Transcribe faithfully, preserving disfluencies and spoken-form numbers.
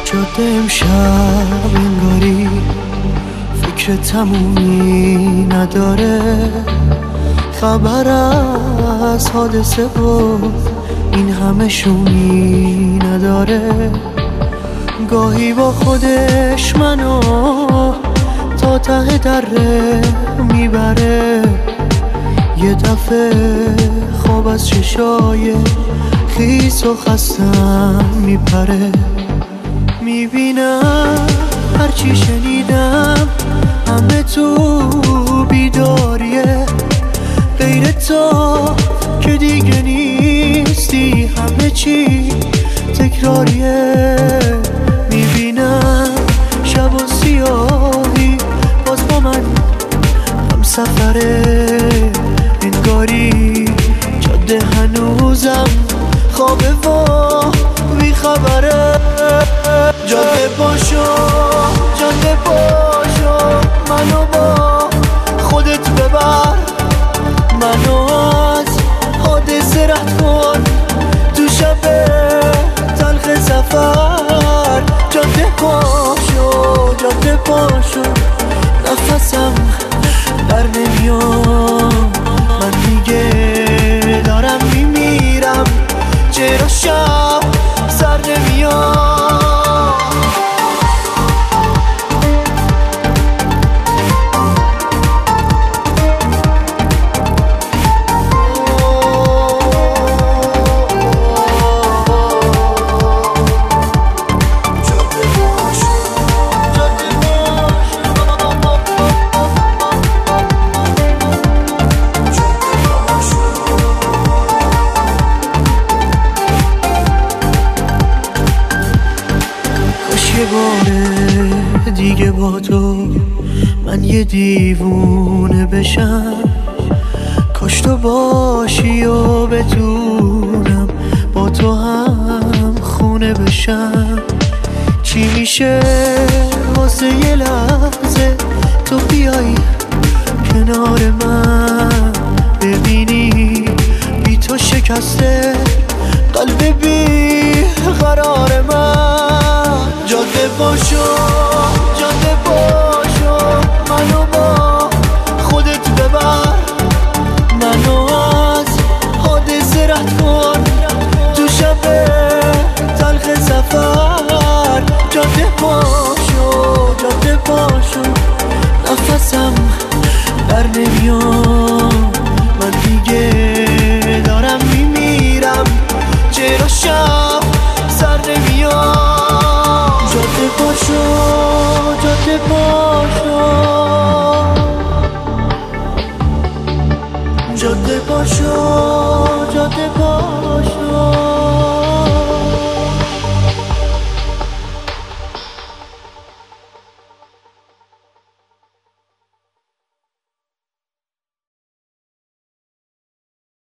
جاده امشب انگاری فکر تمومی نداره، خبر از حادثه و این همه شومی نداره. گاهی با خودش منو تا ته دره میبره، یه دفعه خواب از چشای خیس و خستم میپره. میبینم هرچی شنیدم همه تو بیداریه، غیر تو که دیگه نیستی همه چی تکراریه. میبینم شب و سیاهی باز با من هم سفره، انگاری جاده هنوزم خوابه و بیخبره. جاده پاشو جاده پاشو منو با خودت ببر، منو از حادثه رد کن تو شب تلخ سفر. جاده پاشو جاده پاشو نفسم در نمیام، من دیگه دارم میمیرم چرا شب سر نمیام. یه باره دیگه با تو من یه دیوونه بشم، کاش تو باشی و بتونم با تو هم خونه بشم. چی میشه واسه یه لحظه تو بیایی کنار من، ببینی بی تو شکسته قلب بی قرار من. جاده پاشو جاده پاشو منو با خودت ببر، منو از حادثه رد کن تو شب تلخ سفر. جاده پاشو جاده پاشو نفسم در نمیام، من دیگه دارم میمیرم چرا شب سر نمیام. جاده پاشو جاده پاشو جاده پاشو